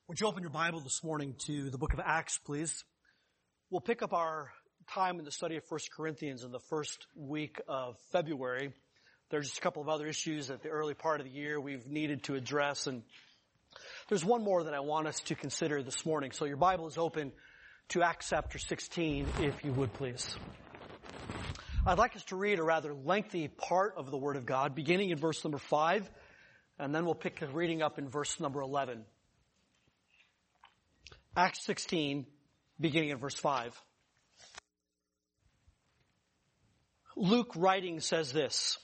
Would you open your Bible this morning to the book of Acts, please? We'll pick up our time in the study of 1 Corinthians in the first week of February. There's just a couple of other issues at the early part of the year we've needed to address, and there's one more that I want us to consider this morning. So your Bible is open to Acts chapter 16, if you would, please. I'd like us to read a rather lengthy part of the Word of God, beginning in verse number 5, and then we'll pick the reading up in verse number 11. Acts 16, beginning in verse 5. Luke writing says this: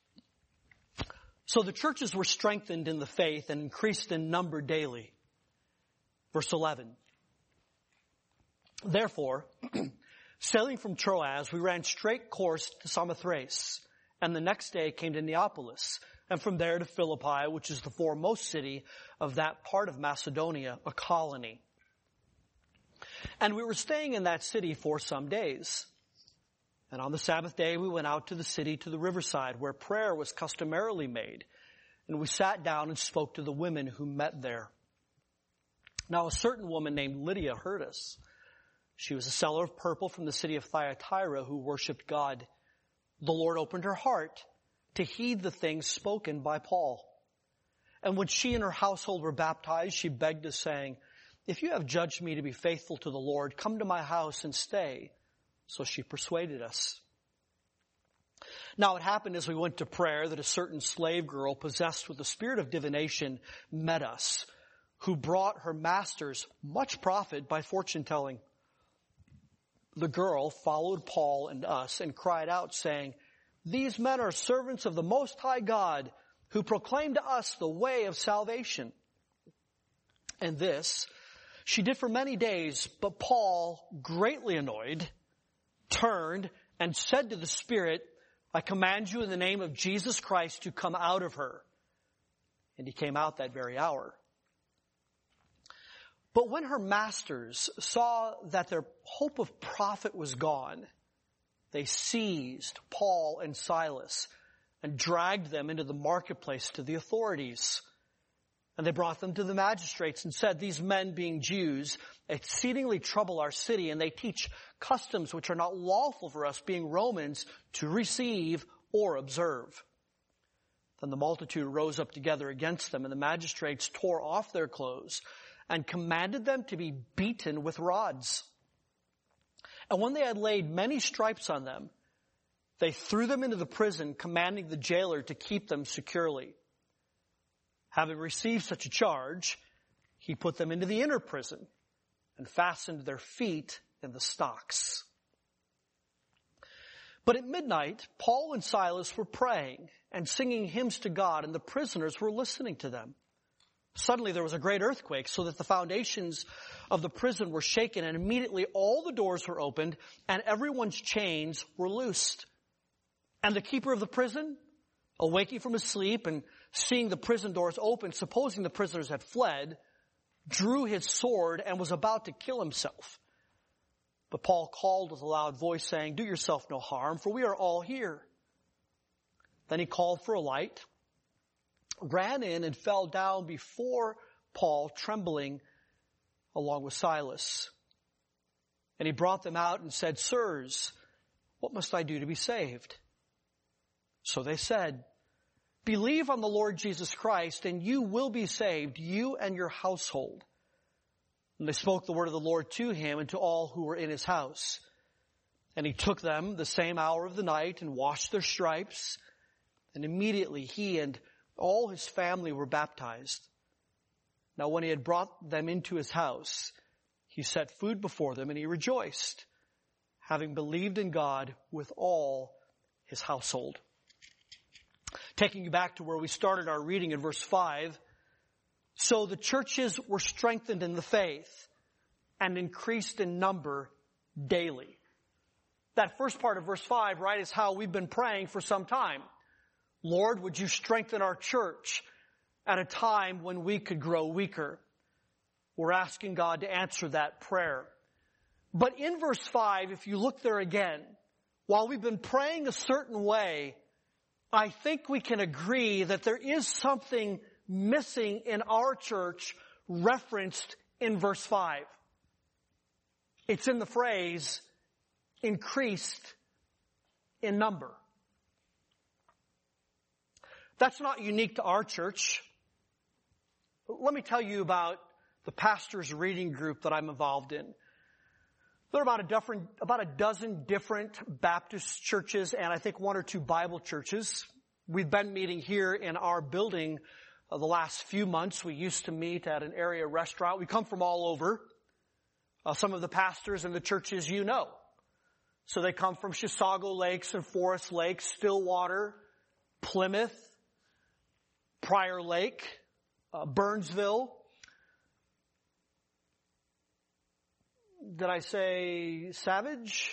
So the churches were strengthened in the faith and increased in number daily. Verse 11. Therefore, sailing from Troas, we ran straight course to Samothrace, and the next day came to Neapolis, and from there to Philippi, which is the foremost city of that part of Macedonia, a colony. And we were staying in that city for some days. And on the Sabbath day, we went out to the city to the riverside, where prayer was customarily made. And we sat down and spoke to the women who met there. Now a certain woman named Lydia heard us. She was a seller of purple from the city of Thyatira who worshipped God. The Lord opened her heart to heed the things spoken by Paul. And when she and her household were baptized, she begged us, saying, If you have judged me to be faithful to the Lord, come to my house and stay. So she persuaded us. Now it happened as we went to prayer that a certain slave girl possessed with the spirit of divination met us, who brought her masters much profit by fortune telling. The girl followed Paul and us and cried out, saying, These men are servants of the Most High God, who proclaim to us the way of salvation. And this she did for many days, but Paul, greatly annoyed, turned and said to the Spirit, I command you in the name of Jesus Christ to come out of her. And he came out that very hour. But when her masters saw that their hope of profit was gone, they seized Paul and Silas and dragged them into the marketplace to the authorities. And they brought them to the magistrates and said, These men, being Jews, exceedingly trouble our city, and they teach customs which are not lawful for us, being Romans, to receive or observe. Then the multitude rose up together against them, and the magistrates tore off their clothes and commanded them to be beaten with rods. And when they had laid many stripes on them, they threw them into the prison, commanding the jailer to keep them securely. Having received such a charge, he put them into the inner prison and fastened their feet in the stocks. But at midnight, Paul and Silas were praying and singing hymns to God, and the prisoners were listening to them. Suddenly there was a great earthquake, so that the foundations of the prison were shaken, and immediately all the doors were opened, and everyone's chains were loosed. And the keeper of the prison, awaking from his sleep and seeing the prison doors open, supposing the prisoners had fled, drew his sword and was about to kill himself. But Paul called with a loud voice, saying, Do yourself no harm, for we are all here. Then he called for a light, ran in and fell down before Paul, trembling along with Silas. And he brought them out and said, Sirs, what must I do to be saved? So they said, Believe on the Lord Jesus Christ, and you will be saved, you and your household. And they spoke the word of the Lord to him and to all who were in his house. And he took them the same hour of the night and washed their stripes. And immediately he and all his family were baptized. Now when he had brought them into his house, he set food before them, and he rejoiced, having believed in God with all his household. Taking you back to where we started our reading in verse 5. So the churches were strengthened in the faith and increased in number daily. That first part of verse 5, right, is how we've been praying for some time. Lord, would you strengthen our church at a time when we could grow weaker? We're asking God to answer that prayer. But in verse 5, if you look there again, while we've been praying a certain way, I think we can agree that there is something missing in our church referenced in verse 5. It's in the phrase, increased in number. That's not unique to our church. Let me tell you about the pastor's reading group that I'm involved in. There are about a dozen different Baptist churches and I think one or two Bible churches. We've been meeting here in our building the last few months. We used to meet at an area restaurant. We come from all over. Some of the pastors and the churches you know. So they come from Chisago Lakes and Forest Lakes, Stillwater, Plymouth, Prior Lake, Burnsville. Did I say Savage?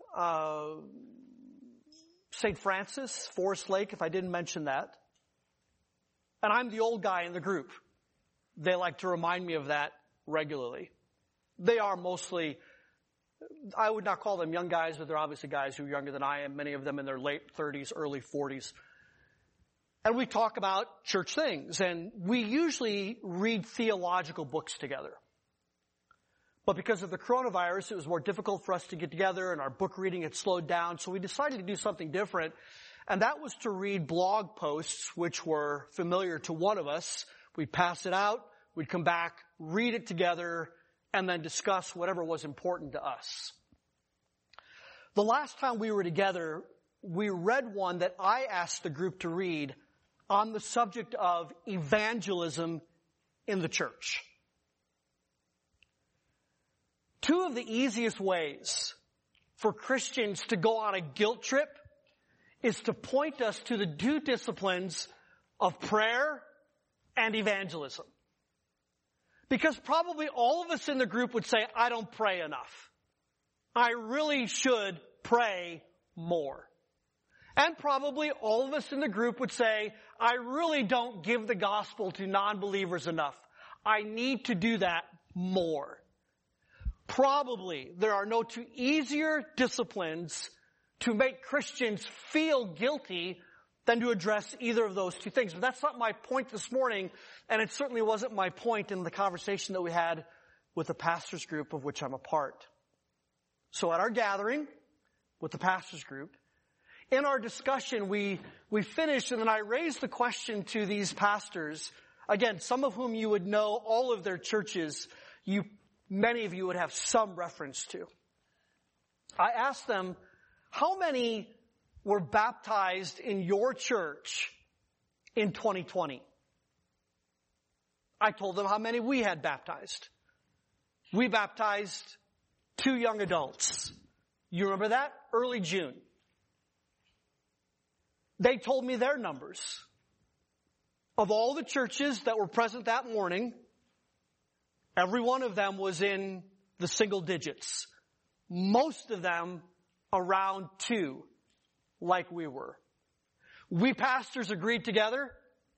St. Francis, Forest Lake, if I didn't mention that. And I'm the old guy in the group. They like to remind me of that regularly. They are mostly, I would not call them young guys, but they're obviously guys who are younger than I am, many of them in their late 30s, early 40s. And we talk about church things, and we usually read theological books together. But because of the coronavirus, it was more difficult for us to get together, and our book reading had slowed down, so we decided to do something different, and that was to read blog posts, which were familiar to one of us. We'd pass it out, we'd come back, read it together, and then discuss whatever was important to us. The last time we were together, we read one that I asked the group to read on the subject of evangelism in the church. Two of the easiest ways for Christians to go on a guilt trip is to point us to the two disciplines of prayer and evangelism. Because probably all of us in the group would say, I don't pray enough. I really should pray more. And probably all of us in the group would say, I really don't give the gospel to non-believers enough. I need to do that more. Probably there are no two easier disciplines to make Christians feel guilty than to address either of those two things. But that's not my point this morning, and it certainly wasn't my point in the conversation that we had with the pastors group of which I'm a part. So at our gathering with the pastors group, in our discussion we finished, and then I raised the question to these pastors, again, some of whom you would know, all of their churches, many of you would have some reference to. I asked them, how many were baptized in your church in 2020? I told them how many we had baptized. We baptized 2 young adults. You remember that? Early June. They told me their numbers. Of all the churches that were present that morning, every one of them was in the single digits. Most of them around 2, like we were. We pastors agreed together.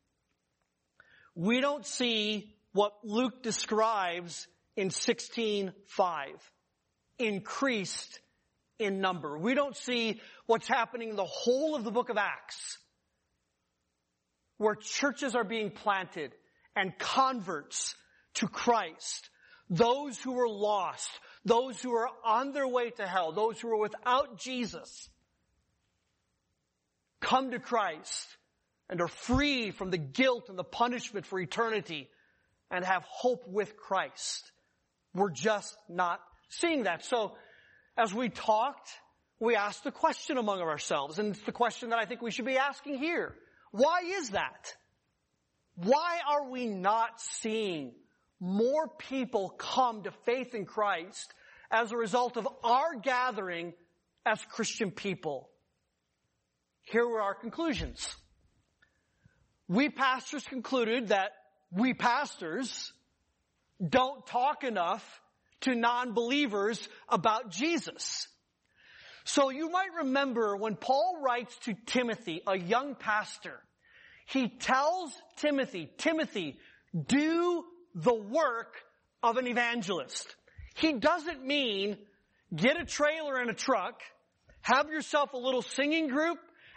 We don't see what Luke describes in 16:5, increased in number. We don't see what's happening in the whole of the book of Acts, where churches are being planted and converts to Christ, those who were lost, those who are on their way to hell, those who are without Jesus, come to Christ and are free from the guilt and the punishment for eternity and have hope with Christ. We're just not seeing that. So as we talked, we asked the question among ourselves, and it's the question that I think we should be asking here. Why is that? Why are we not seeing more people come to faith in Christ as a result of our gathering as Christian people? Here were our conclusions. We pastors concluded that we pastors don't talk enough to non-believers about Jesus. So you might remember when Paul writes to Timothy, a young pastor, he tells Timothy, do the work of an evangelist. He doesn't mean get a trailer and a truck, have yourself a little singing group,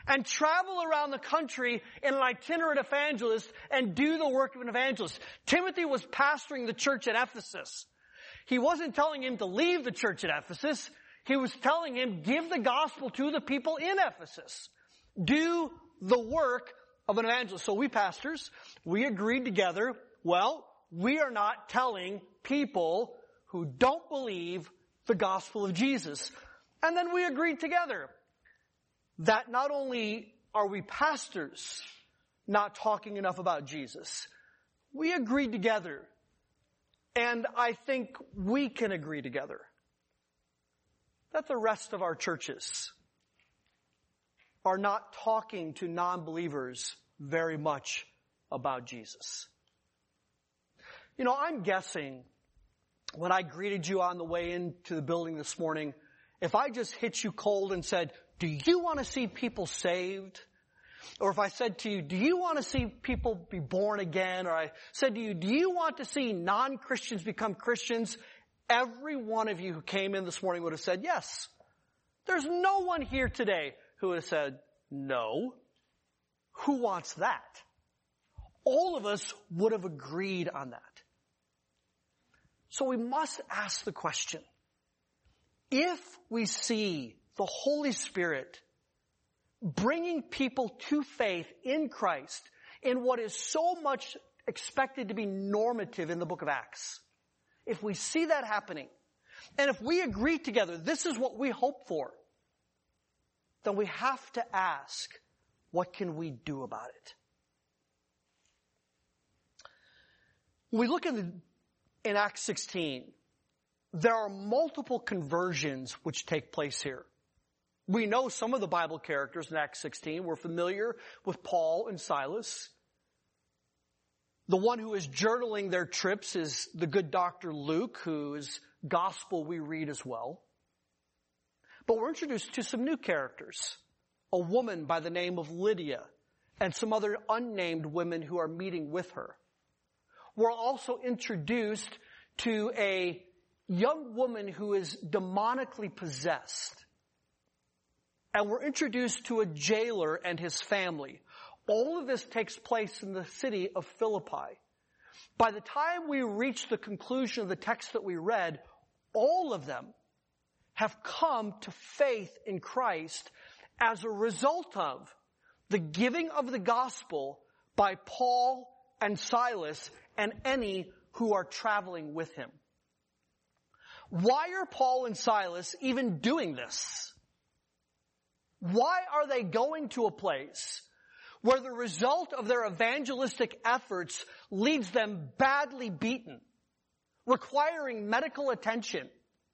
and travel around the country in an itinerant evangelist and do the work of an evangelist. Timothy was pastoring the church at Ephesus. He wasn't telling him to leave the church at Ephesus. He was telling him, give the gospel to the people in Ephesus. Do the work of an evangelist. So we pastors, we agreed together, well, we are not telling people who don't believe the gospel of Jesus. And then we agreed together that not only are we pastors not talking enough about Jesus, we agreed together, and I think we can agree together, that the rest of our churches are not talking to non-believers very much about Jesus. You know, I'm guessing when I greeted you on the way into the building this morning, if I just hit you cold and said, do you want to see people saved? Or if I said to you, do you want to see people be born again? Or I said to you, do you want to see non-Christians become Christians? Every one of you who came in this morning would have said yes. There's no one here today who would have said no. Who wants that? All of us would have agreed on that. So we must ask the question, if we see the Holy Spirit bringing people to faith in Christ in what is so much expected to be normative in the book of Acts, if we see that happening, and if we agree together, this is what we hope for, then we have to ask, what can we do about it? When we look in Acts 16, there are multiple conversions which take place here. We know some of the Bible characters in Acts 16. We're familiar with Paul and Silas. The one who is journaling their trips is the good Dr. Luke, whose gospel we read as well. But we're introduced to some new characters. A woman by the name of Lydia and some other unnamed women who are meeting with her. We're also introduced to a young woman who is demonically possessed. And we're introduced to a jailer and his family. All of this takes place in the city of Philippi. By the time we reach the conclusion of the text that we read, all of them have come to faith in Christ as a result of the giving of the gospel by Paul and Silas and any who are traveling with him. Why are Paul and Silas even doing this? Why are they going to a place where the result of their evangelistic efforts leads them badly beaten, requiring medical attention,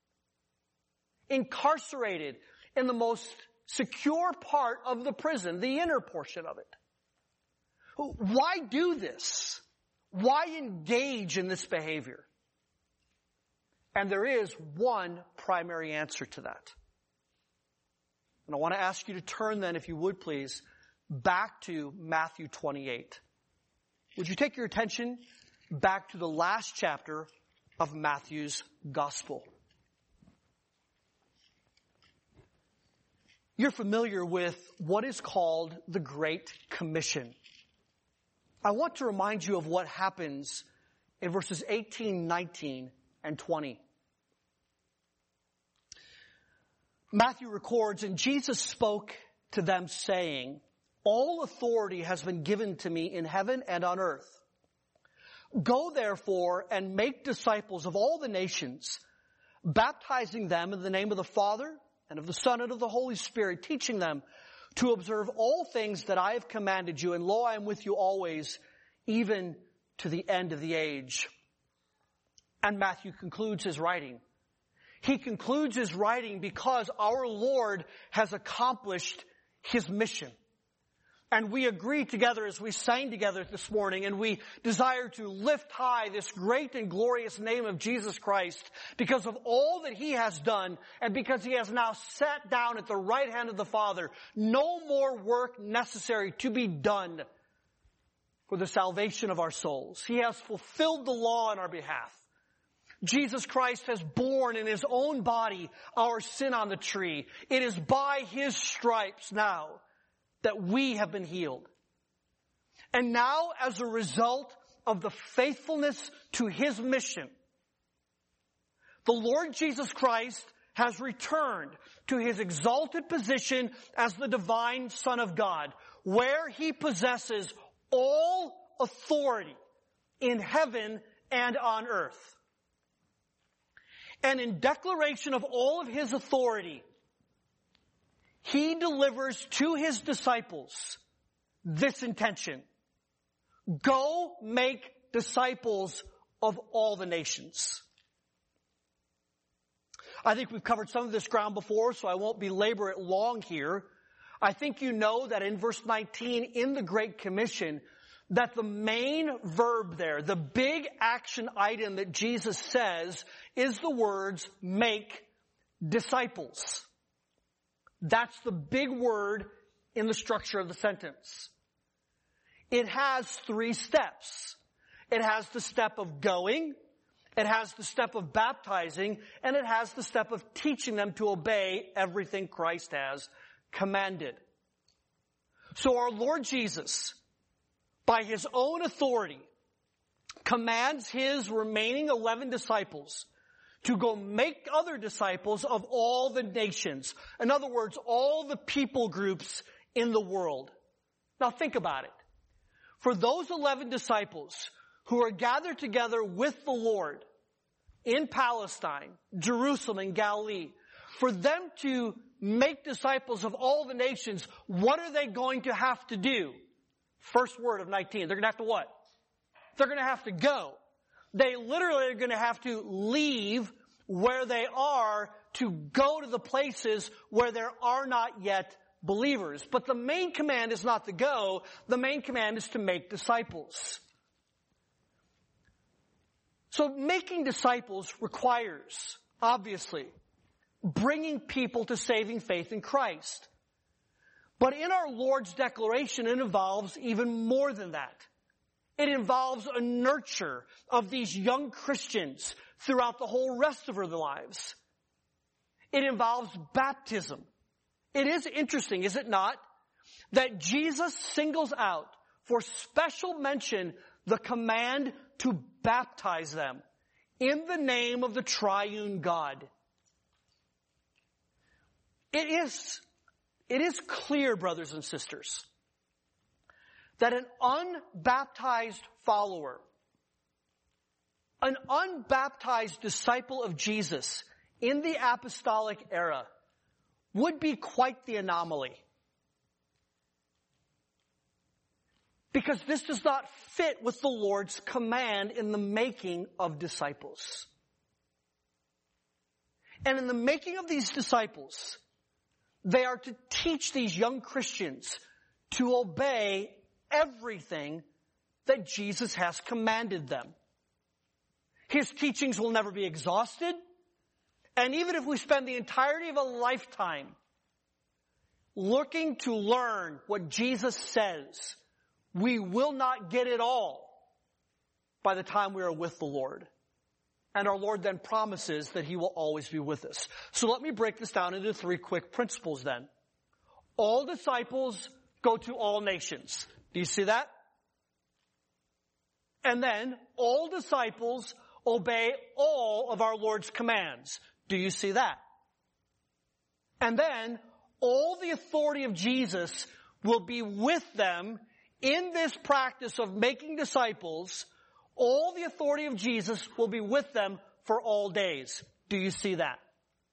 incarcerated in the most secure part of the prison, the inner portion of it? Why do this? Why engage in this behavior? And there is one primary answer to that. And I want to ask you to turn then, if you would please, back to Matthew 28. Would you take your attention back to the last chapter of Matthew's Gospel? You're familiar with what is called the Great Commission. I want to remind you of what happens in verses 18, 19, and 20. Matthew records, and Jesus spoke to them saying, all authority has been given to me in heaven and on earth. Go therefore and make disciples of all the nations, baptizing them in the name of the Father and of the Son and of the Holy Spirit, teaching them to observe all things that I have commanded you, and lo, I am with you always, even to the end of the age. And Matthew concludes his writing. He concludes his writing because our Lord has accomplished his mission. And we agree together as we sang together this morning, and we desire to lift high this great and glorious name of Jesus Christ because of all that he has done and because he has now sat down at the right hand of the Father. No more work necessary to be done for the salvation of our souls. He has fulfilled the law on our behalf. Jesus Christ has borne in his own body our sin on the tree. It is by his stripes now that we have been healed. And now, as a result of the faithfulness to His mission, the Lord Jesus Christ has returned to His exalted position as the divine Son of God, where He possesses all authority in heaven and on earth. And in declaration of all of His authority, He delivers to His disciples this intention: go make disciples of all the nations. I think we've covered some of this ground before, so I won't belabor it long here. I think you know that in verse 19 in the Great Commission, that the main verb there, the big action item that Jesus says, is the words, make disciples. That's the big word in the structure of the sentence. It has 3 steps. It has the step of going, it has the step of baptizing, and it has the step of teaching them to obey everything Christ has commanded. So our Lord Jesus, by His own authority, commands His remaining 11 disciples to go make other disciples of all the nations. In other words, all the people groups in the world. Now think about it. For those 11 disciples who are gathered together with the Lord in Palestine, Jerusalem, and Galilee, for them to make disciples of all the nations, what are they going to have to do? First word of 19. They're going to have to what? They're going to have to go. They literally are going to have to leave where they are to go to the places where there are not yet believers. But the main command is not to go. The main command is to make disciples. So making disciples requires, obviously, bringing people to saving faith in Christ. But in our Lord's declaration, it involves even more than that. It involves a nurture of these young Christians throughout the whole rest of their lives. It involves baptism. It is interesting, is it not, that Jesus singles out for special mention the command to baptize them in the name of the triune God. It is clear, brothers and sisters, that an unbaptized follower, an unbaptized disciple of Jesus in the apostolic era would be quite the anomaly. Because this does not fit with the Lord's command in the making of disciples. And in the making of these disciples, they are to teach these young Christians to obey everything that Jesus has commanded them. His teachings will never be exhausted. And even if we spend the entirety of a lifetime looking to learn what Jesus says, we will not get it all by the time we are with the Lord. And our Lord then promises that He will always be with us. So let me break this down into 3 quick principles then. All disciples go to all nations. Do you see that? And then all disciples obey all of our Lord's commands. Do you see that? And then all the authority of Jesus will be with them in this practice of making disciples. All the authority of Jesus will be with them for all days. Do you see that?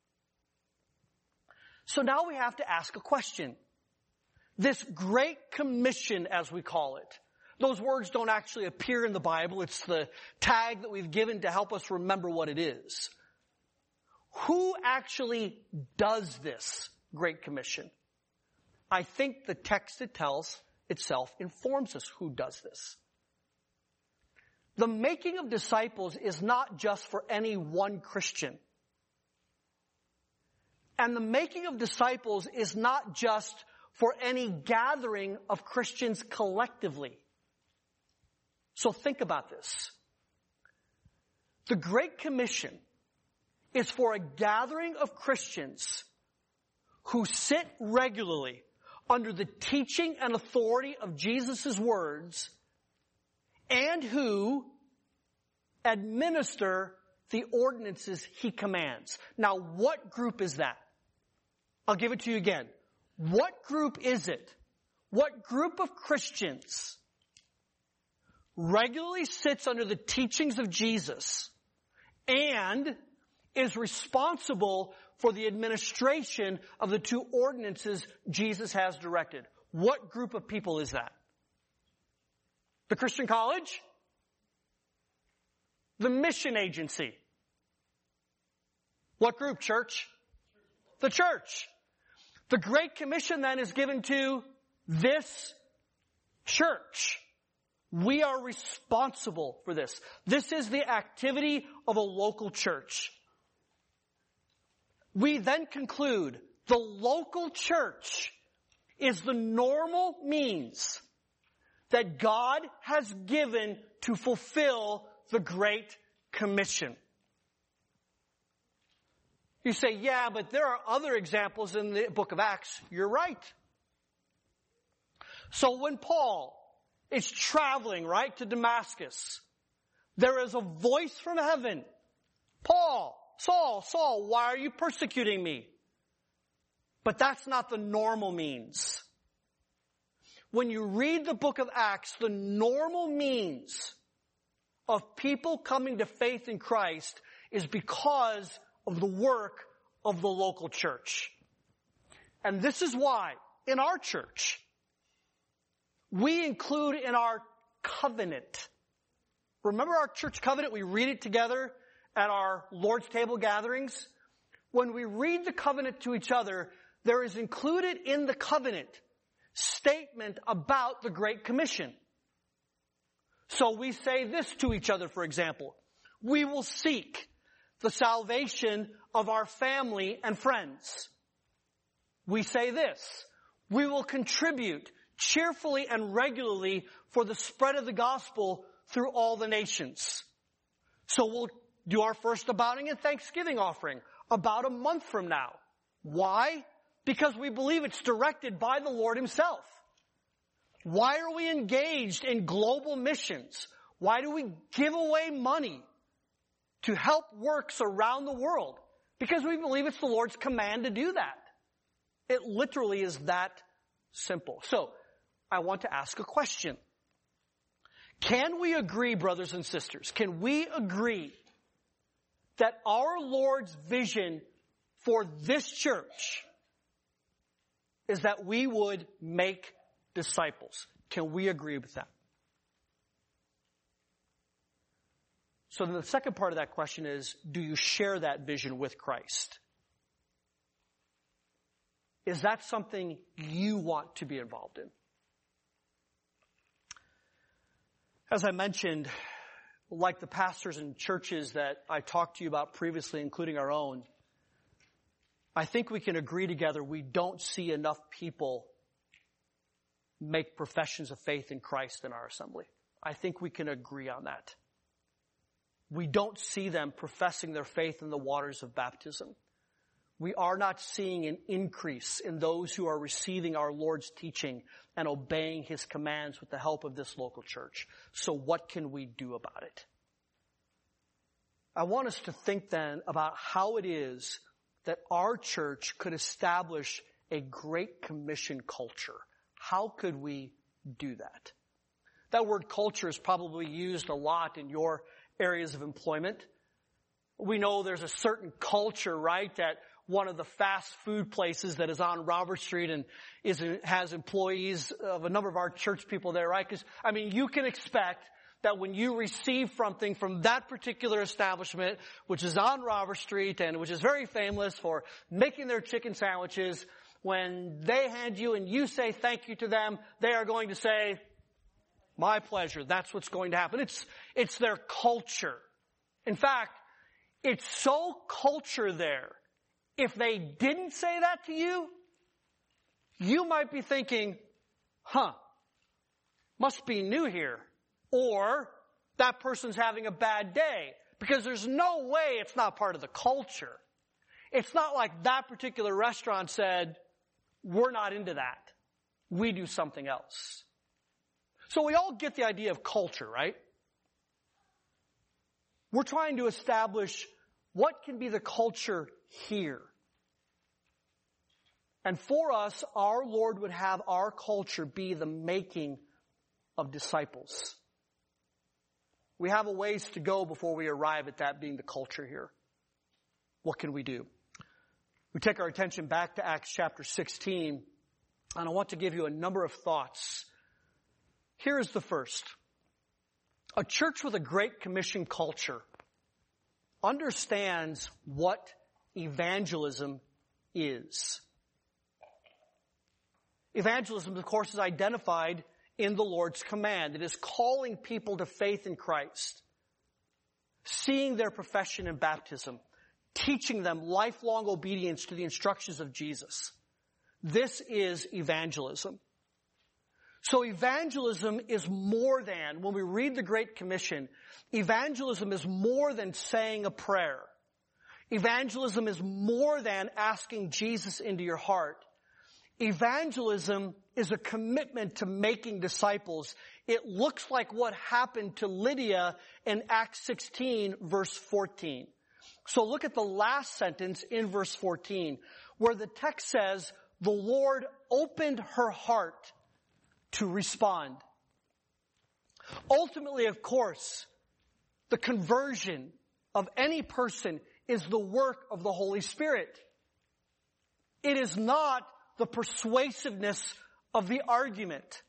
So now we have to ask a question. This Great Commission, as we call it. Those words don't actually appear in the Bible. It's the tag that we've given to help us remember what it is. Who actually does this Great Commission? I think the text it tells itself informs us who does this. The making of disciples is not just for any one Christian. And the making of disciples is not just for any gathering of Christians collectively. So think about this. The Great Commission is for a gathering of Christians who sit regularly under the teaching and authority of Jesus' words and who administer the ordinances he commands. Now, what group is that? I'll give it to you again. What group is it? What group of Christians regularly sits under the teachings of Jesus and is responsible for the administration of the two ordinances Jesus has directed? What group of people is that? The Christian college? The mission agency? What group, church? The church. The Great Commission then is given to this church. We are responsible for this. This is the activity of a local church. We then conclude the local church is the normal means that God has given to fulfill the Great Commission. You say, yeah, but there are other examples in the book of Acts. You're right. So when Paul is traveling, right, to Damascus, there is a voice from heaven. Paul, Saul, Saul, why are you persecuting me? But that's not the normal means. When you read the book of Acts, the normal means of people coming to faith in Christ is because of the work of the local church. And this is why, in our church, we include in our covenant. Remember our church covenant? We read it together at our Lord's table gatherings. When we read the covenant to each other, there is included in the covenant statement about the Great Commission. So we say this to each other, for example. We will seek the salvation of our family and friends. We say this. We will contribute cheerfully and regularly for the spread of the gospel through all the nations. So we'll do our first abounding and thanksgiving offering about a month from now. Why? Because we believe it's directed by the Lord himself. Why are we engaged in global missions? Why do we give away money to help works around the world? Because we believe it's the Lord's command to do that. It literally is that simple. So, I want to ask a question. Can we agree, brothers and sisters, can we agree that our Lord's vision for this church is that we would make disciples? Can we agree with that? So then the second part of that question is, do you share that vision with Christ? Is that something you want to be involved in? As I mentioned, like the pastors and churches that I talked to you about previously, including our own, I think we can agree together we don't see enough people make professions of faith in Christ in our assembly. I think we can agree on that. We don't see them professing their faith in the waters of baptism. We are not seeing an increase in those who are receiving our Lord's teaching and obeying his commands with the help of this local church. So what can we do about it? I want us to think then about how it is that our church could establish a Great Commission culture. How could we do that? That word culture is probably used a lot in your areas of employment. We know there's a certain culture, right, that one of the fast food places that is on Robert Street and has employees of a number of our church people there, right? Because, I mean, you can expect that when you receive something from that particular establishment, which is on Robert Street and which is very famous for making their chicken sandwiches, when they hand you and you say thank you to them, they are going to say, my pleasure. That's what's going to happen. It's their culture. In fact, it's so culture there. If they didn't say that to you, you might be thinking, must be new here. Or that person's having a bad day. Because there's no way it's not part of the culture. It's not like that particular restaurant said, we're not into that. we do something else. So we all get the idea of culture, right? We're trying to establish what can be the culture here. And for us, our Lord would have our culture be the making of disciples. We have a ways to go before we arrive at that being the culture here. What can we do? We take our attention back to Acts chapter 16, and I want to give you a number of thoughts. Here is the first. A church with a Great Commission culture understands what evangelism is. Evangelism, of course, is identified in the Lord's command. It is calling people to faith in Christ, seeing their profession in baptism, teaching them lifelong obedience to the instructions of Jesus. This is evangelism. So evangelism is more than, when we read the Great Commission, evangelism is more than saying a prayer. Evangelism is more than asking Jesus into your heart. Evangelism is a commitment to making disciples. It looks like what happened to Lydia in Acts 16, verse 14. So look at the last sentence in verse 14, where the text says, the Lord opened her heart to respond. Ultimately, of course, the conversion of any person is the work of the Holy Spirit. It is not the persuasiveness of the argument.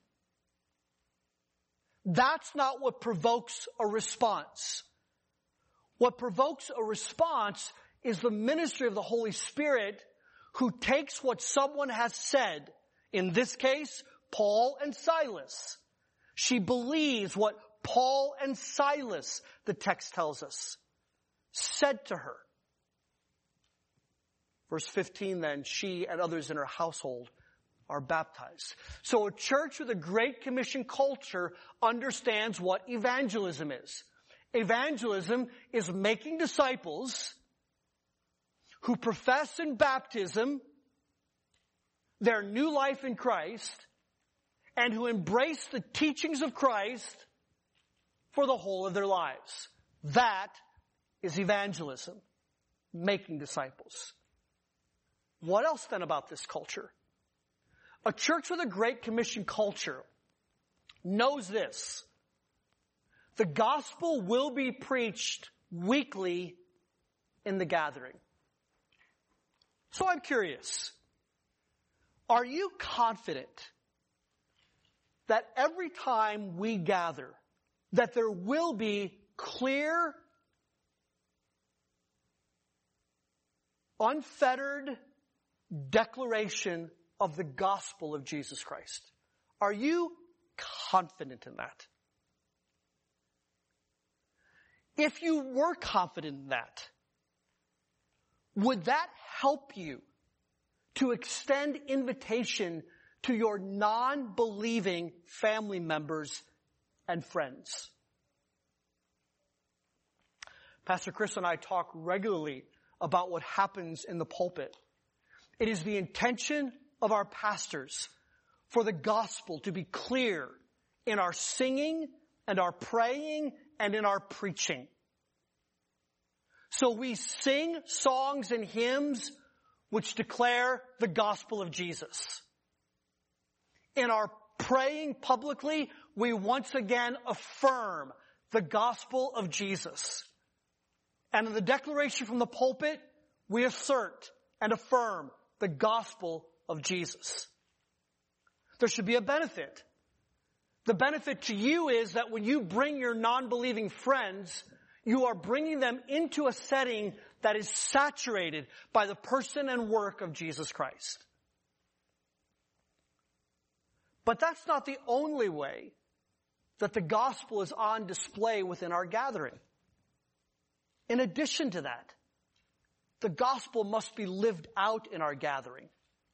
That's not what provokes a response. What provokes a response is the ministry of the Holy Spirit, who takes what someone has said, in this case, Paul and Silas. She believes what Paul and Silas, the text tells us, said to her. Verse 15 then, she and others in her household are baptized. So a church with a Great Commission culture understands what evangelism is. Evangelism is making disciples who profess in baptism their new life in Christ and who embrace the teachings of Christ for the whole of their lives. That is evangelism, making disciples. What else then about this culture? A church with a Great Commission culture knows this. The gospel will be preached weekly in the gathering. So I'm curious, are you confident that every time we gather, that there will be clear, unfettered declaration of the gospel of Jesus Christ? Are you confident in that? If you were confident in that, would that help you to extend invitation to your non-believing family members and friends? Pastor Chris and I talk regularly about what happens in the pulpit. It is the intention of our pastors for the gospel to be clear in our singing and our praying and in our preaching. So we sing songs and hymns which declare the gospel of Jesus. In our praying publicly, we once again affirm the gospel of Jesus. And in the declaration from the pulpit, we assert and affirm the gospel of Jesus. There should be a benefit. The benefit to you is that when you bring your non-believing friends, you are bringing them into a setting that is saturated by the person and work of Jesus Christ. But that's not the only way that the gospel is on display within our gathering. In addition to that, the gospel must be lived out in our gathering.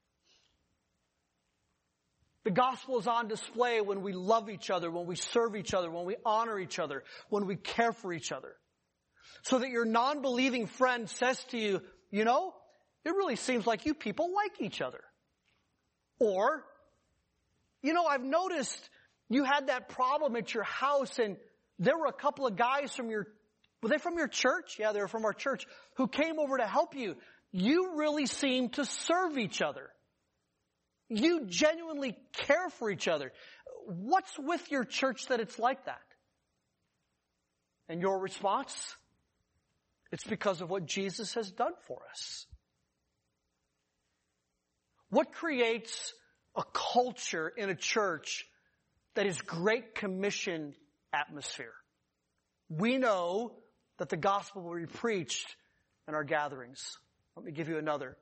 The gospel is on display when we love each other, when we serve each other, when we honor each other, when we care for each other. So that your non-believing friend says to you, you know, it really seems like you people like each other. Or, I've noticed you had that problem at your house, and there were a couple of guys were they from your church? Yeah, they were from our church, who came over to help you. You really seem to serve each other. You genuinely care for each other. What's with your church that it's like that? And your response? It's because of what Jesus has done for us. What creates a culture in a church that is Great Commission atmosphere? We know that the gospel will be preached in our gatherings. Let me give you another.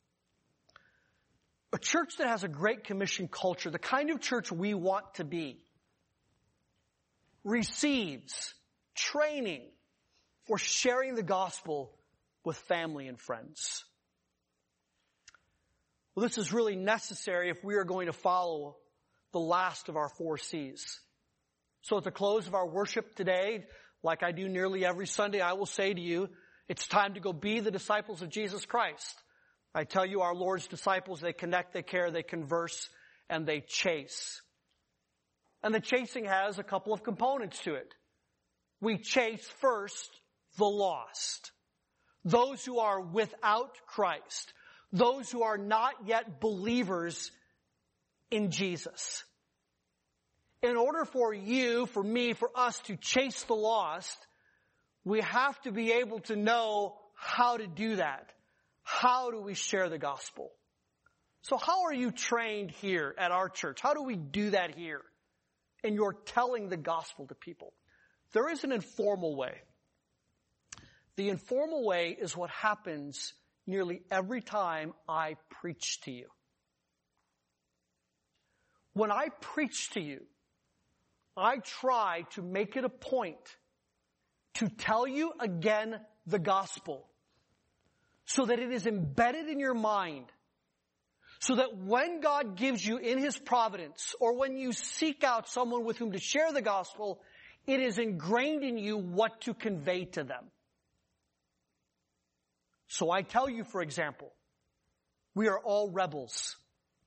A church that has a Great Commission culture, the kind of church we want to be, receives training for sharing the gospel with family and friends. Well, this is really necessary if we are going to follow the last of our 4 C's. So at the close of our worship today, like I do nearly every Sunday, I will say to you, it's time to go be the disciples of Jesus Christ. I tell you, our Lord's disciples, they connect, they care, they converse, and they chase. And the chasing has a couple of components to it. We chase first the lost. Those who are without Christ. Those who are not yet believers in Jesus. In order for you, for me, for us to chase the lost, we have to be able to know how to do that. How do we share the gospel? So how are you trained here at our church? How do we do that here? And you're telling the gospel to people. There is an informal way. The informal way is what happens nearly every time I preach to you. When I preach to you, I try to make it a point to tell you again the gospel so that it is embedded in your mind, so that when God gives you in His providence, or when you seek out someone with whom to share the gospel, it is ingrained in you what to convey to them. So I tell you, for example, we are all rebels.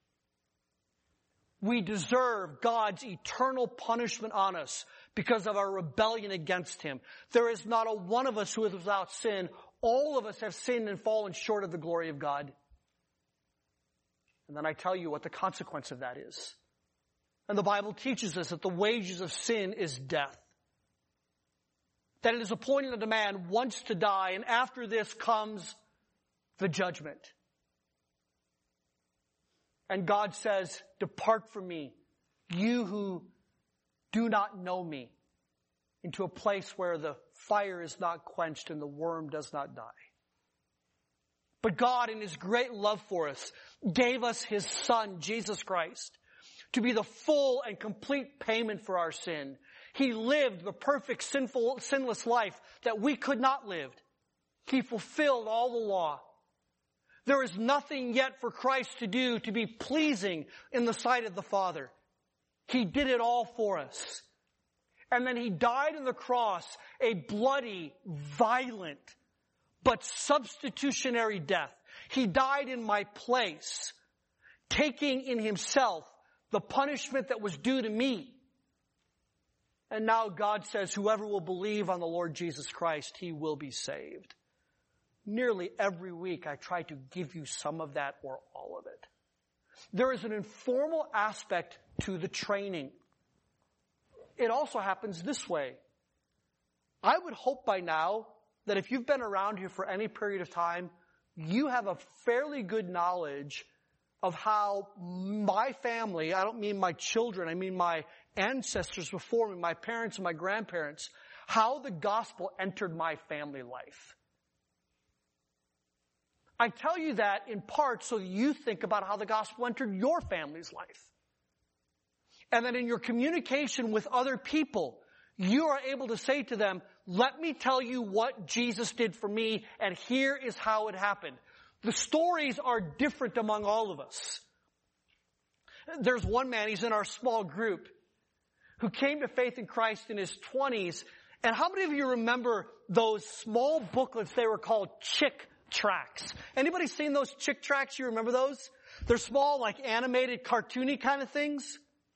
We deserve God's eternal punishment on us because of our rebellion against Him. There is not a one of us who is without sin. All of us have sinned and fallen short of the glory of God. And then I tell you what the consequence of that is. And the Bible teaches us that the wages of sin is death. That it is appointed unto man once to die, and after this comes the judgment. And God says, depart from me, you who do not know me, into a place where the fire is not quenched and the worm does not die. But God, in His great love for us, gave us His Son, Jesus Christ, to be the full and complete payment for our sin. He lived the perfect, sinless life that we could not live. He fulfilled all the law. There is nothing yet for Christ to do to be pleasing in the sight of the Father. He did it all for us. And then He died on the cross, a bloody, violent, but substitutionary death. He died in my place, taking in Himself the punishment that was due to me. And now God says, whoever will believe on the Lord Jesus Christ, he will be saved. Nearly every week I try to give you some of that or all of it. There is an informal aspect to the training. It also happens this way. I would hope by now that if you've been around here for any period of time, you have a fairly good knowledge of how my family, I don't mean my children, I mean my ancestors before me, my parents and my grandparents, how the gospel entered my family life. I tell you that in part so that you think about how the gospel entered your family's life. And then in your communication with other people, you are able to say to them, let me tell you what Jesus did for me, and here is how it happened. The stories are different among all of us. There's one man, he's in our small group, who came to faith in Christ in his 20s. And how many of you remember those small booklets? They were called Chick Tracts. Anybody seen those Chick Tracts? You remember those? They're small, like animated, cartoony kind of things.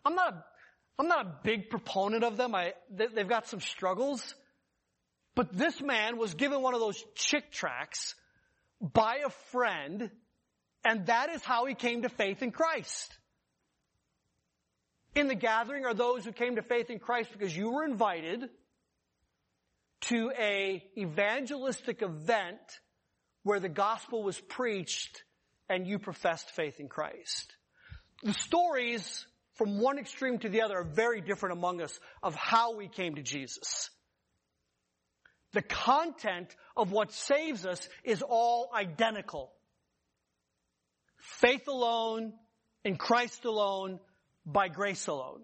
I'm not a big proponent of them. They've got some struggles. But this man was given one of those Chick tracts by a friend, and that is how he came to faith in Christ. In the gathering are those who came to faith in Christ because you were invited to a evangelistic event where the gospel was preached and you professed faith in Christ. The stories from one extreme to the other are very different among us of how we came to Jesus. The content of what saves us is all identical. Faith alone, in Christ alone, by grace alone.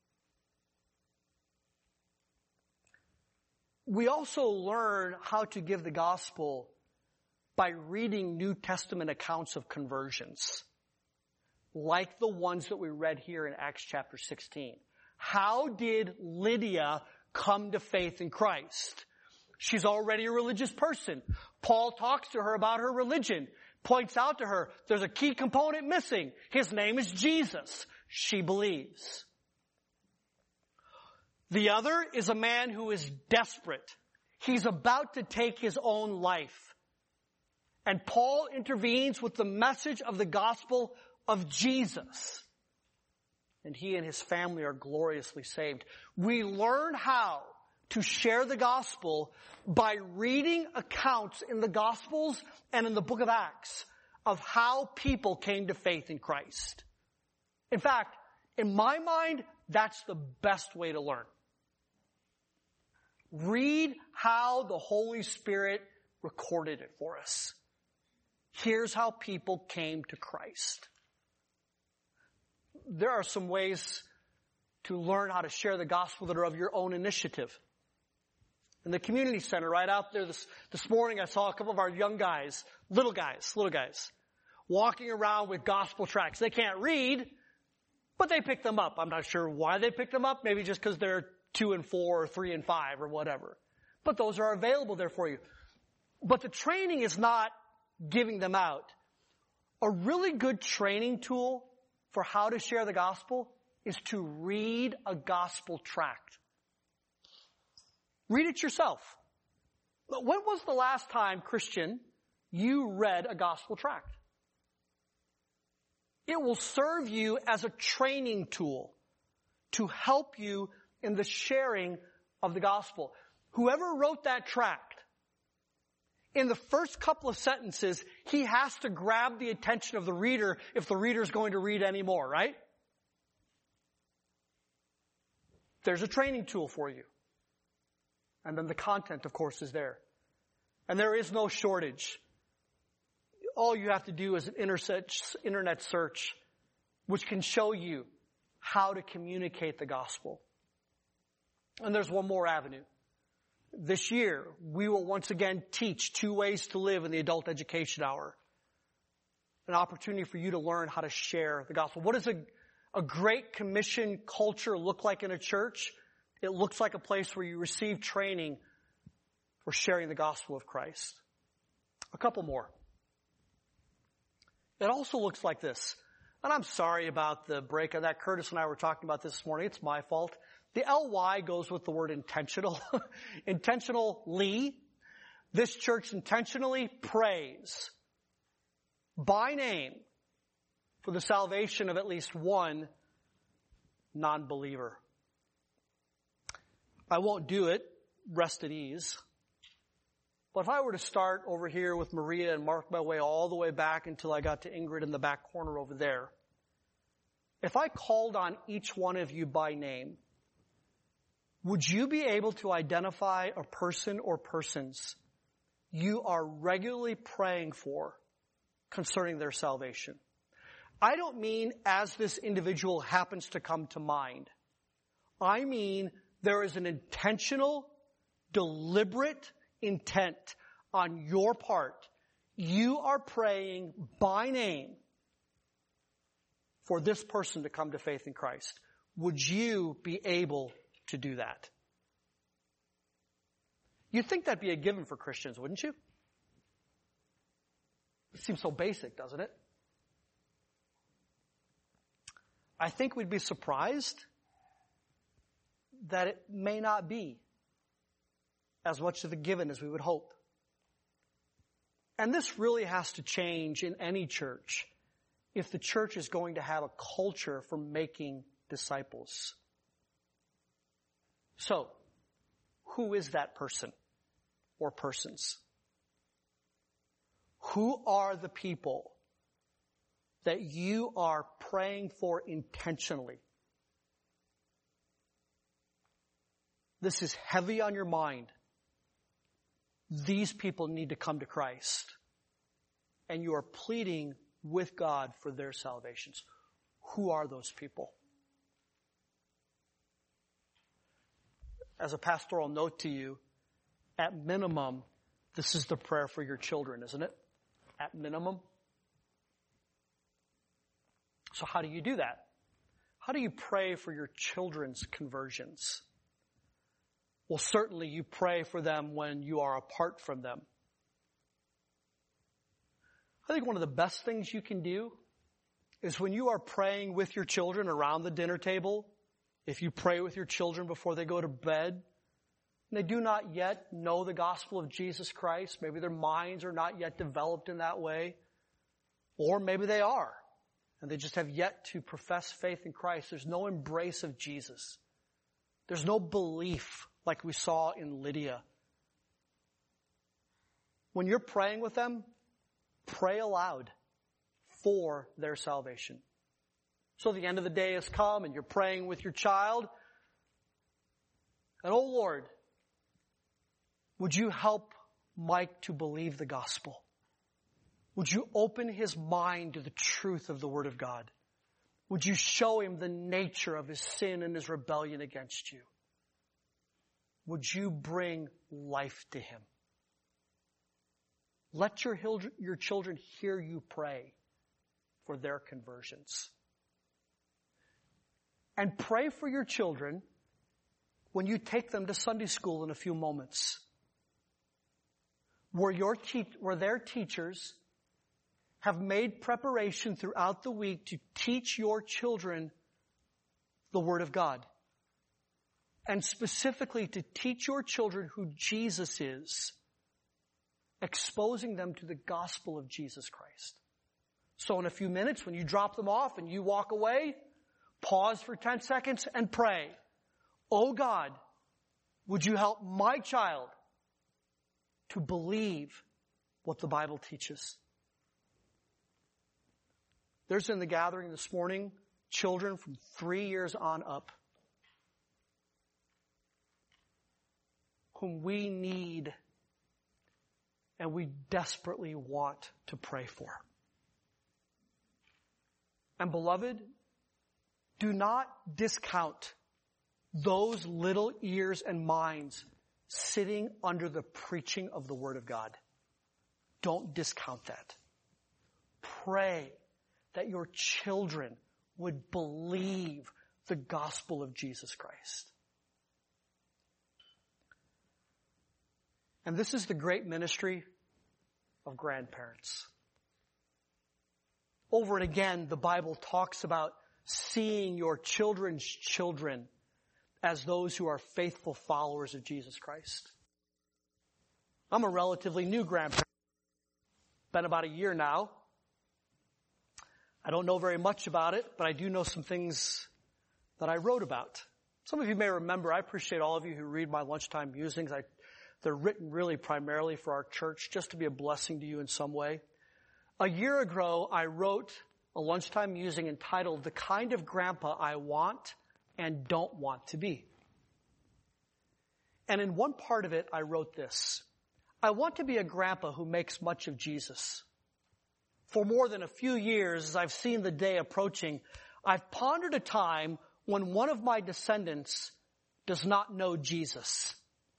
We also learn how to give the gospel by reading New Testament accounts of conversions, like the ones that we read here in Acts chapter 16. How did Lydia come to faith in Christ? She's already a religious person. Paul talks to her about her religion, points out to her there's a key component missing. His name is Jesus. She believes. The other is a man who is desperate. He's about to take his own life. And Paul intervenes with the message of the gospel of Jesus. And he and his family are gloriously saved. We learn how to share the gospel by reading accounts in the Gospels and in the book of Acts of how people came to faith in Christ. In fact, in my mind, that's the best way to learn. Read how the Holy Spirit recorded it for us. Here's how people came to Christ. There are some ways to learn how to share the gospel that are of your own initiative. In the community center right out there this morning, I saw a couple of our young guys, little guys, walking around with gospel tracts. They can't read, but they picked them up. I'm not sure why they picked them up. Maybe just because they're 2 and 4 or 3 and 5 or whatever. But those are available there for you. But the training is not giving them out. A really good training tool for how to share the gospel is to read a gospel tract. Read it yourself. When was the last time, Christian, you read a gospel tract? It will serve you as a training tool to help you in the sharing of the gospel. Whoever wrote that tract, in the first couple of sentences, he has to grab the attention of the reader if the reader's going to read any more, right? There's a training tool for you. And then the content, of course, is there. And there is no shortage. All you have to do is an internet search, which can show you how to communicate the gospel. And there's one more avenue. This year, we will once again teach 2 ways to live in the adult education hour. An opportunity for you to learn how to share the gospel. What does a Great Commission culture look like in a church? It looks like a place where you receive training for sharing the gospel of Christ. A couple more. It also looks like this. And I'm sorry about the break on that. Curtis and I were talking about this morning. It's my fault. The LY goes with the word intentional. Intentionally. This church intentionally prays by name for the salvation of at least one non-believer. I won't do it. Rest at ease. But if I were to start over here with Maria and mark my way all the way back until I got to Ingrid in the back corner over there, if I called on each one of you by name, would you be able to identify a person or persons you are regularly praying for concerning their salvation? I don't mean as this individual happens to come to mind. I mean there is an intentional, deliberate intent on your part. You are praying by name for this person to come to faith in Christ. Would you be able to do that? You'd think that'd be a given for Christians, wouldn't you? It seems so basic, doesn't it? I think we'd be surprised that it may not be as much of a given as we would hope. And this really has to change in any church if the church is going to have a culture for making disciples. So, who is that person or persons? Who are the people that you are praying for intentionally? This is heavy on your mind. These people need to come to Christ. And you are pleading with God for their salvations. Who are those people? As a pastoral note to you, at minimum, this is the prayer for your children, isn't it? At minimum. So how do you do that? How do you pray for your children's conversions? Well, certainly you pray for them when you are apart from them. I think one of the best things you can do is when you are praying with your children around the dinner table, if you pray with your children before they go to bed, and they do not yet know the gospel of Jesus Christ, maybe their minds are not yet developed in that way, or maybe they are, and they just have yet to profess faith in Christ. There's no embrace of Jesus. There's no belief like we saw in Lydia. When you're praying with them, pray aloud for their salvation. So the end of the day has come and you're praying with your child. And, oh Lord, would you help Mike to believe the gospel? Would you open his mind to the truth of the Word of God? Would you show him the nature of his sin and his rebellion against you? Would you bring life to him? Let your children hear you pray for their conversions. And pray for your children when you take them to Sunday school in a few moments, where their teachers have made preparation throughout the week to teach your children the Word of God. And specifically to teach your children who Jesus is, exposing them to the gospel of Jesus Christ. So in a few minutes, when you drop them off and you walk away, pause for 10 seconds and pray. Oh God, would you help my child to believe what the Bible teaches? There's in the gathering this morning children from 3 years on up whom we need and we desperately want to pray for. And beloved, do not discount those little ears and minds sitting under the preaching of the Word of God. Don't discount that. Pray that your children would believe the gospel of Jesus Christ. And this is the great ministry of grandparents. Over and again, the Bible talks about seeing your children's children as those who are faithful followers of Jesus Christ. I'm a relatively new grandparent. Been about a year now. I don't know very much about it, but I do know some things that I wrote about. Some of you may remember, I appreciate all of you who read my lunchtime musings. They're written really primarily for our church, just to be a blessing to you in some way. A year ago, I wrote a lunchtime musing entitled, "The Kind of Grandpa I Want and Don't Want to Be." And in one part of it, I wrote this: I want to be a grandpa who makes much of Jesus. For more than a few years, as I've seen the day approaching, I've pondered a time when one of my descendants does not know Jesus.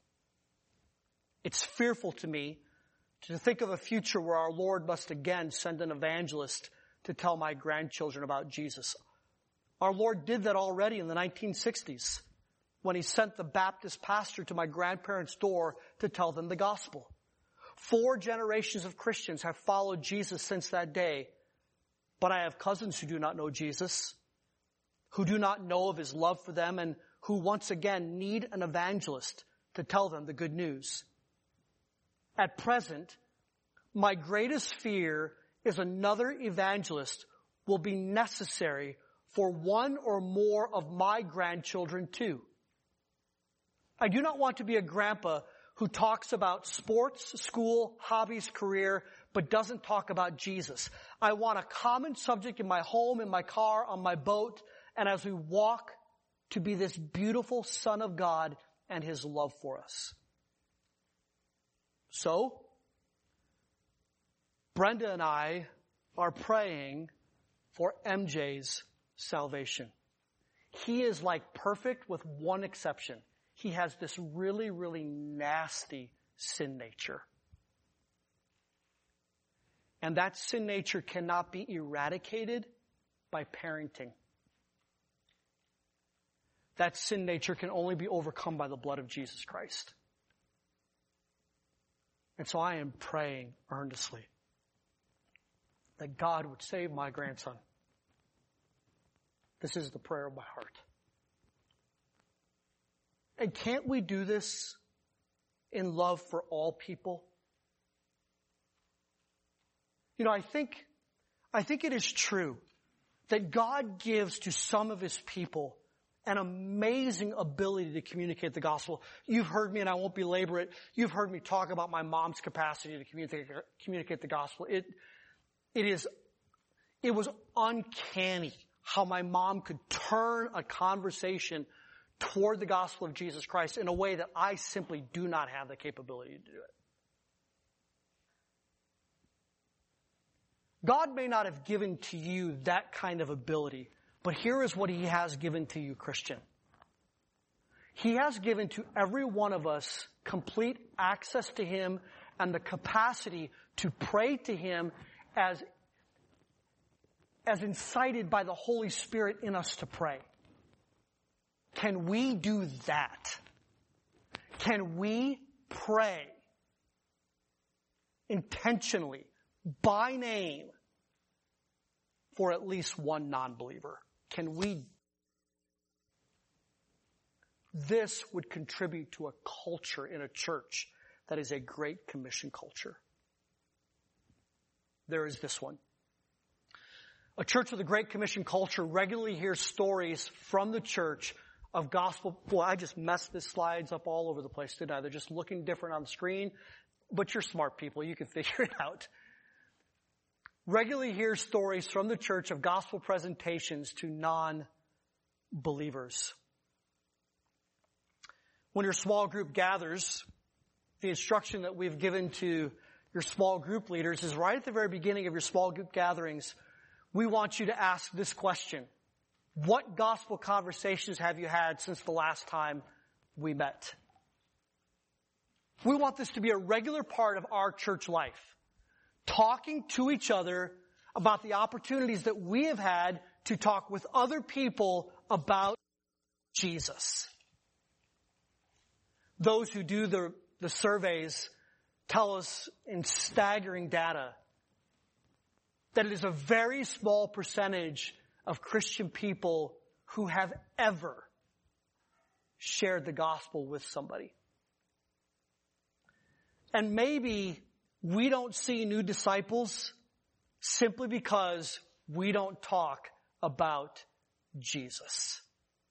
It's fearful to me to think of a future where our Lord must again send an evangelist to tell my grandchildren about Jesus. Our Lord did that already in the 1960s when He sent the Baptist pastor to my grandparents' door to tell them the gospel. 4 generations of Christians have followed Jesus since that day, but I have cousins who do not know Jesus. who do not know of his love for them and who once again need an evangelist to tell them the good news. At present, my greatest fear is another evangelist will be necessary for one or more of my grandchildren too. I do not want to be a grandpa who talks about sports, school, hobbies, career, but doesn't talk about Jesus. I want a common subject in my home, in my car, on my boat, and as we walk to be this beautiful Son of God and his love for us. So, Brenda and I are praying for MJ's salvation. He is like perfect with one exception. He has this really, really nasty sin nature. And that sin nature cannot be eradicated by parenting. That sin nature can only be overcome by the blood of Jesus Christ. And so I am praying earnestly that God would save my grandson. This is the prayer of my heart. And can't we do this in love for all people? You know, I think it is true that God gives to some of his people an amazing ability to communicate the gospel. You've heard me, and I won't belabor it. You've heard me talk about my mom's capacity to communicate the gospel. It was uncanny how my mom could turn a conversation toward the gospel of Jesus Christ in a way that I simply do not have the capability to do it. God may not have given to you that kind of ability, but here is what he has given to you, Christian. He has given to every one of us complete access to him and the capacity to pray to him as incited by the Holy Spirit in us to pray. Can we do that? Can we pray intentionally, by name, for at least one non-believer? Can we? This would contribute to a culture in a church that is a Great Commission culture. There is this one. A church with a Great Commission culture regularly hears stories from the church of gospel. Boy, I just messed the slides up all over the place, didn't I? They're just looking different on the screen. But you're smart people. You can figure it out. Regularly hear stories from the church of gospel presentations to non-believers. When your small group gathers, the instruction that we've given to your small group leaders is right at the very beginning of your small group gatherings. We want you to ask this question. What gospel conversations have you had since the last time we met? We want this to be a regular part of our church life. Talking to each other about the opportunities that we have had to talk with other people about Jesus. Those who do the surveys tell us in staggering data that it is a very small percentage of Christian people who have ever shared the gospel with somebody. And maybe we don't see new disciples simply because we don't talk about Jesus.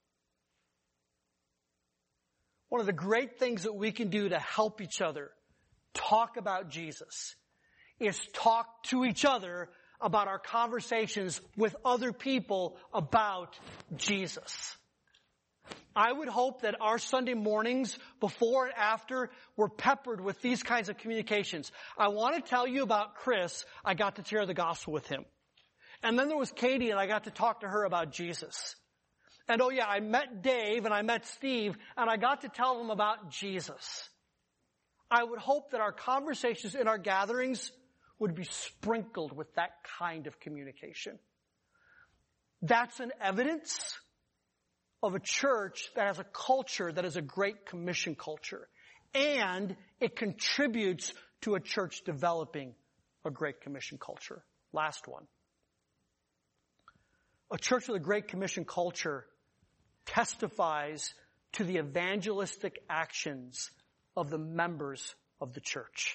One of the great things that we can do to help each other talk about Jesus is talk to each other about our conversations with other people about Jesus. I would hope that our Sunday mornings before and after were peppered with these kinds of communications. I want to tell you about Chris. I got to share the gospel with him. And then there was Katie, and I got to talk to her about Jesus. And oh yeah, I met Dave and I met Steve, and I got to tell them about Jesus. I would hope that our conversations in our gatherings would be sprinkled with that kind of communication. That's an evidence of a church that has a culture that is a Great Commission culture. And it contributes to a church developing a Great Commission culture. Last one. A church with a Great Commission culture testifies to the evangelistic actions of the members of the church.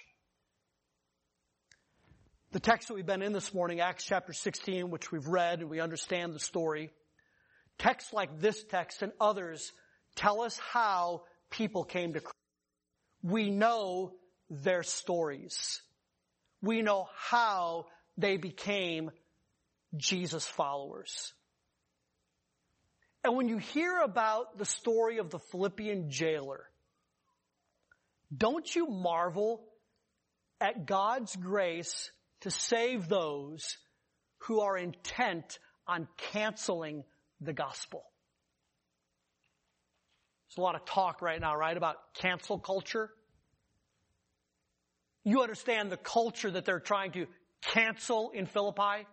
The text that we've been in this morning, Acts chapter 16, which we've read and we understand the story, texts like this text and others tell us how people came to Christ. We know their stories. We know how they became Jesus followers. And when you hear about the story of the Philippian jailer, don't you marvel at God's grace to save those who are intent on canceling the gospel? There's a lot of talk right now, right, about cancel culture. You understand the culture that they're trying to cancel in Philippi?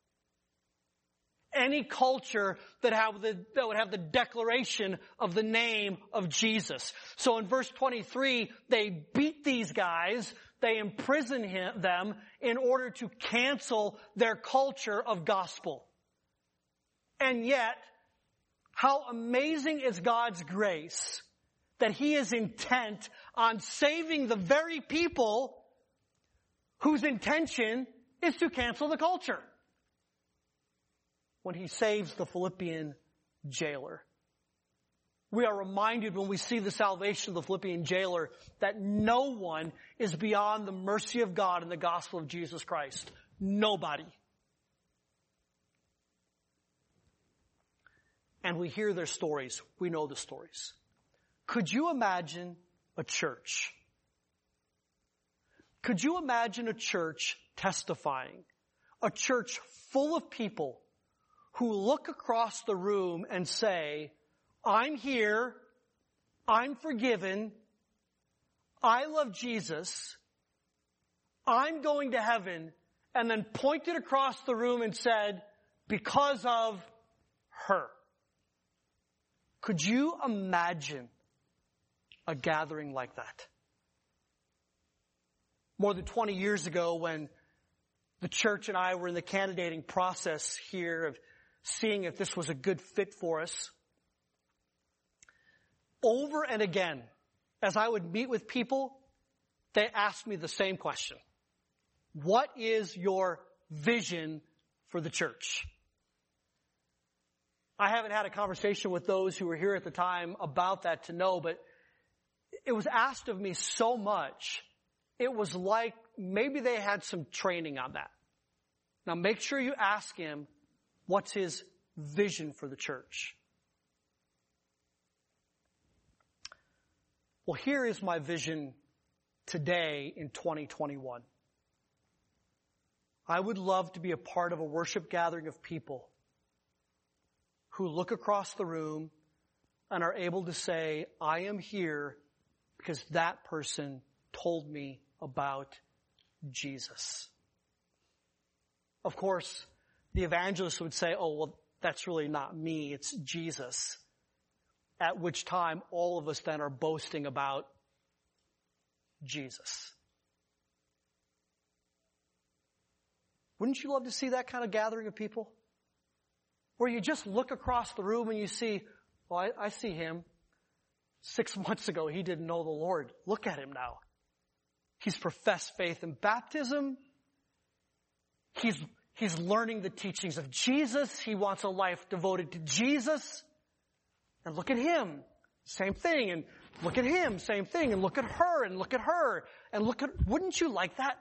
Any culture that would have the declaration of the name of Jesus. So in verse 23, they beat these guys, they imprison them in order to cancel their culture of gospel. And yet, how amazing is God's grace that He is intent on saving the very people whose intention is to cancel the culture. When He saves the Philippian jailer, we are reminded when we see the salvation of the Philippian jailer that no one is beyond the mercy of God in the gospel of Jesus Christ. Nobody. And we hear their stories. We know the stories. Could you imagine a church? Could you imagine a church testifying? A church full of people who look across the room and say, I'm here, I'm forgiven, I love Jesus, I'm going to heaven, and then pointed across the room and said, because of her. Could you imagine a gathering like that? More than 20 years ago, when the church and I were in the candidating process here of seeing if this was a good fit for us, over and again, as I would meet with people, they asked me the same question. What is your vision for the church? I haven't had a conversation with those who were here at the time about that to know, but it was asked of me so much, it was like maybe they had some training on that. Now make sure you ask him, what's his vision for the church? Well, here is my vision today in 2021. I would love to be a part of a worship gathering of people who look across the room and are able to say, I am here because that person told me about Jesus. Of course, the evangelist would say, oh, well, that's really not me, it's Jesus. At which time all of us then are boasting about Jesus. Wouldn't you love to see that kind of gathering of people? Where you just look across the room and you see, well, I see him. 6 months ago, he didn't know the Lord. Look at him now. He's professed faith in baptism. He's learning the teachings of Jesus. He wants a life devoted to Jesus. And look at him. Same thing. And look at him. Same thing. And look at her. And look at her. And look at, wouldn't you like that?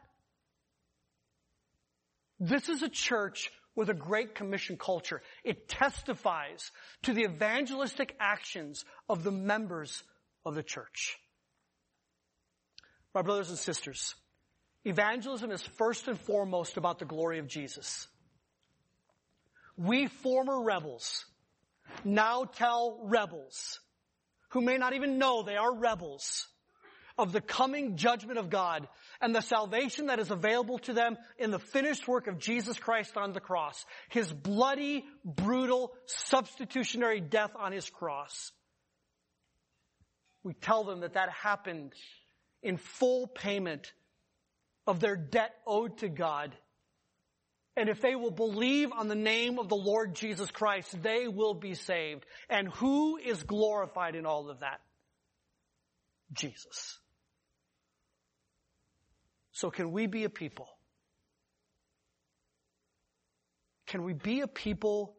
This is a church with a Great Commission culture. It testifies to the evangelistic actions of the members of the church. My brothers and sisters, evangelism is first and foremost about the glory of Jesus. We former rebels now tell rebels who may not even know they are rebels of the coming judgment of God and the salvation that is available to them in the finished work of Jesus Christ on the cross. His bloody, brutal, substitutionary death on his cross. We tell them that happened in full payment of their debt owed to God And if they will believe on the name of the Lord Jesus Christ, they will be saved. And who is glorified in all of that? Jesus. So can we be a people? Can we be a people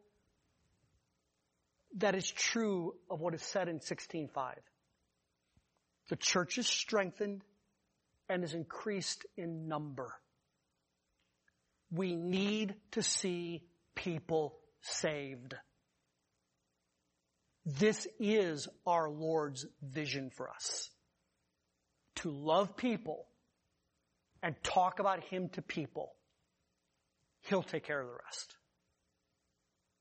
that is true of what is said in 16:5? The church is strengthened and is increased in number. We need to see people saved. This is our Lord's vision for us. To love people and talk about Him to people. He'll take care of the rest.